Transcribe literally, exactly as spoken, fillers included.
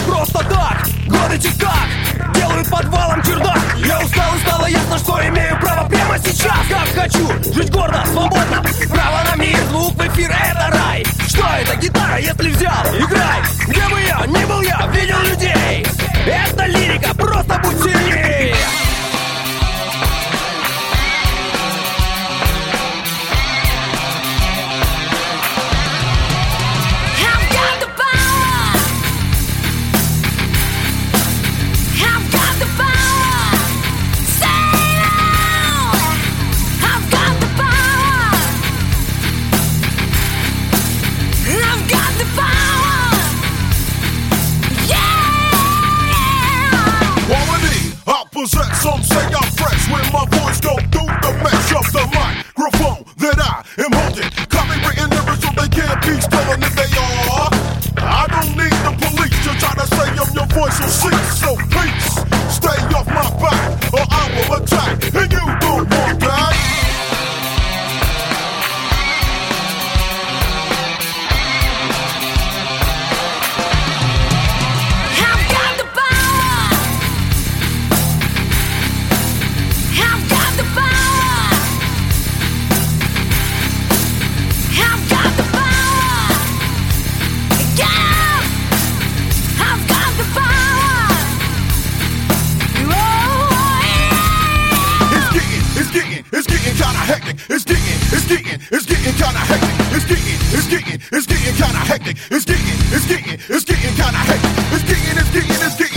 просто так. Годы тик-так делают подвалом чердак. Я устал и стало ясно, что имею право прямо сейчас. Как хочу, жить гордо, свободно. Право на мир, звук в эфир, это рай. Что это гитара, если взял, играй. Где бы я, не был я, видел людей. Это лирика, просто будь сильнее. Some say I'm fresh when my voice go through the mesh of the microphone that I am holding. Copywritten lyrics so they can't be stolen if they are. I don't need the police to try to say I'm your voice will cease. So please stay off my back or I will attack and you don't want that. It's getting, it's getting, it's getting kinda hectic. It's getting, it's getting, it's getting kinda hectic. It's getting, it's getting, it's getting kinda hectic. It's getting, it's getting, it's getting.